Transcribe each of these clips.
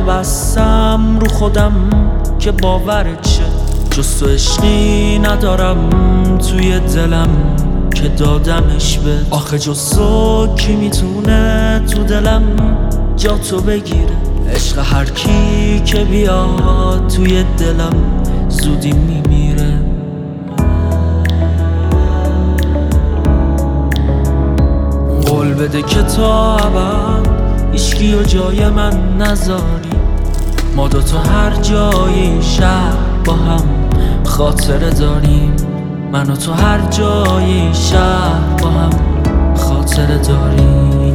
بستم رو خودم که باورت شه، جز تو عشقی ندارم توی دلم که دادمش به. آخه جز تو کی میتونه تو دلم جا تو بگیره؟ عشق هر کی که بیاد توی دلم زودی میمیره. قول بده که تا ابد هیچکی و جای من نذاری، ما دوتا هر جای این شهر با هم خاطره داریم. من و تو هر جای این شهر با هم خاطره داریم.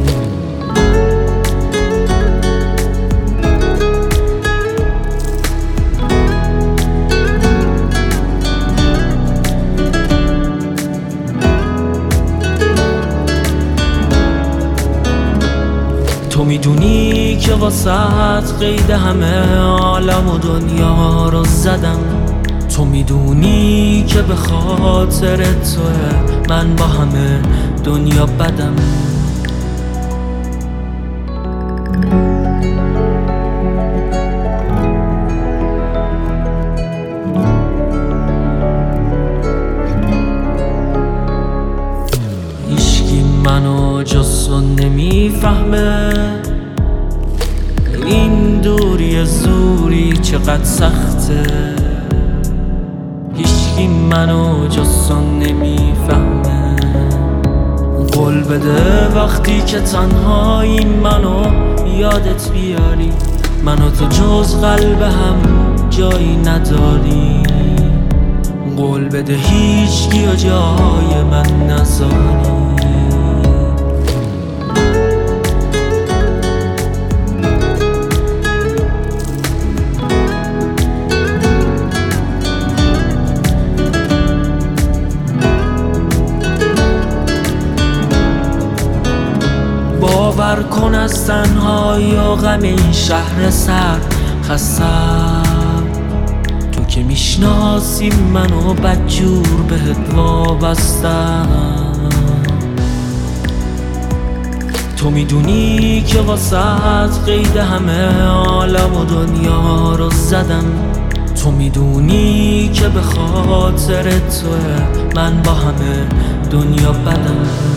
تو میدونی که واسط قید همه عالم و دنیا رو زدم، تو میدونی که به خاطر توه من با همه دنیا بدم. هیچکی منو جز تو نمیفهمه، این دوری زوری چقدر سخته. هیچکی منو جز تو نمیفهمه. قول بده وقتی که تنهایی منو یادت بیاری، منو تو جز قلب هم جایی نداری. قول بده هیچکی و جای من نذاری. باور کن از تنهایی و غم این شهر سر خستم، تو که میشناسی منو بدجور بهت وابستم. تو میدونی که واسط قید همه عالم و دنیا رو زدم، تو میدونی که به خاطر توه من با همه دنیا بدم.